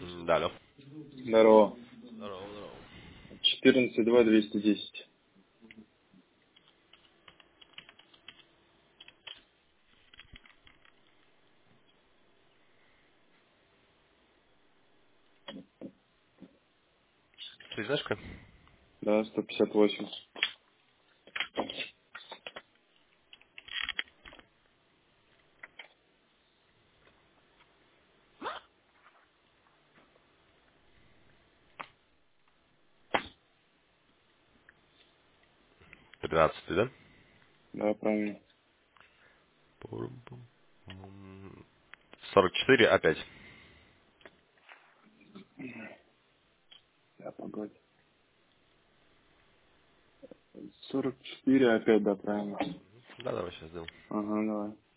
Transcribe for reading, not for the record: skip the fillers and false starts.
Да, алло. Здорово. Здорово, здорово. 14.2.210. Ты знаешь как? Да, 158. 13, да? Да, правильно. Пурум-пум. 44 опять. Да, погодь. 44 опять, да, правильно. Да, давай сейчас сделаем. Ага, давай.